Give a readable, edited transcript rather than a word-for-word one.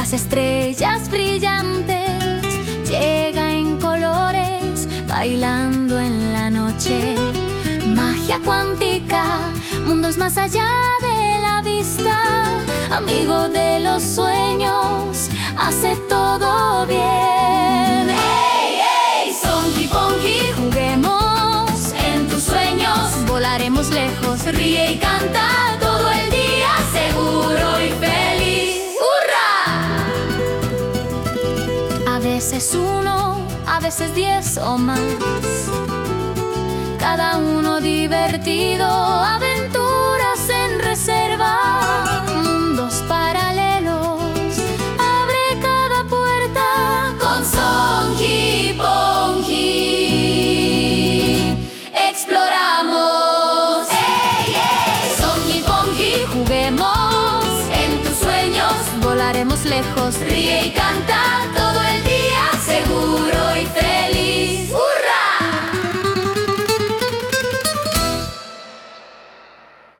las estrellas brillantes, llega en colores, bailando en la noche. Magia cuántica, mundos más allá de la vista, amigo de los sueños, hace todo bien. ¡Hey, hey! Sonky Ponky, juguemos en tus sueños, volaremos lejos, ríe y canta todo el día, seguro y feliz. ¡Hurra! A veces uno, a veces 10 o más, cada uno divertido, aventuras en reserva, mundos paralelos, abre cada puerta con Sonky Ponky. Exploramos, ¡hey, hey! Sonky Ponky, juguemos en tus sueños, volaremos lejos, ríe y canta todo el día, seguro y feliz.